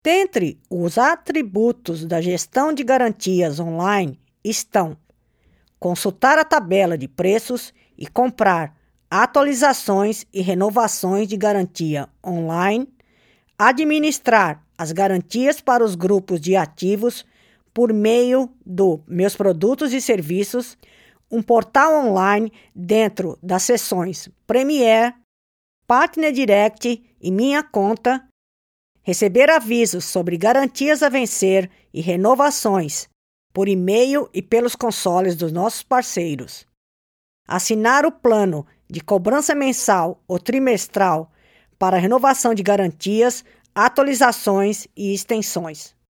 Dentre os atributos da gestão de garantias online estão consultar a tabela de preços e comprar atualizações e renovações de garantia online, administrar as garantias para os grupos de ativos por meio do Meus Produtos e Serviços, um portal online dentro das seções Premier, Partner Direct e Minha Conta, receber avisos sobre garantias a vencer e renovações por e-mail e pelos consoles dos nossos parceiros, assinar o plano de cobrança mensal ou trimestral para renovação de garantias, atualizações e extensões.